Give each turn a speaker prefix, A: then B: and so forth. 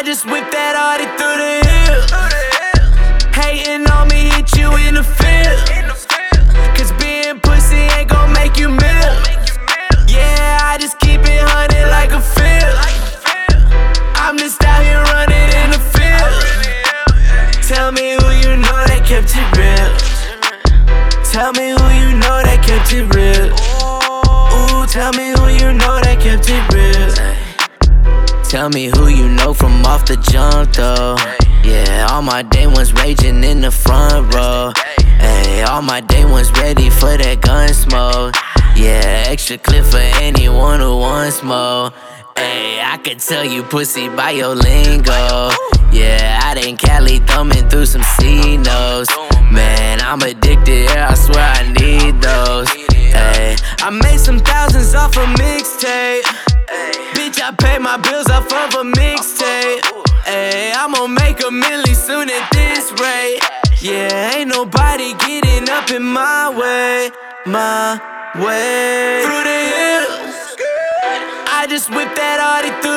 A: just whip that Audi through the hills. Hating on me, hit you in the field. Cause being pussy ain't gon' make you milk. Yeah, I just keep it hunted like a field. I'm just out here running in the field. Tell me who you know that kept it real. Tell me who you know that kept it real. Ooh, tell me who you know that kept it real. Tell me who you know from off the jump though. Yeah, all my day ones raging in the front row. Hey, all my day ones ready for that gun smoke. Yeah, extra clip for anyone who wants more. Hey, I can tell you pussy by your lingo. Yeah, out in Cali thumbing through some C-notes. Man, I'm addicted, yeah, I swear I need those. Hey, I made some thousands off a mixtape. Bitch, I pay my bills off of a mixtape. Ay, I'ma make a milli soon at this rate. Yeah, ain't nobody getting up in my way. My way. Through the hills, I just whip that Audi through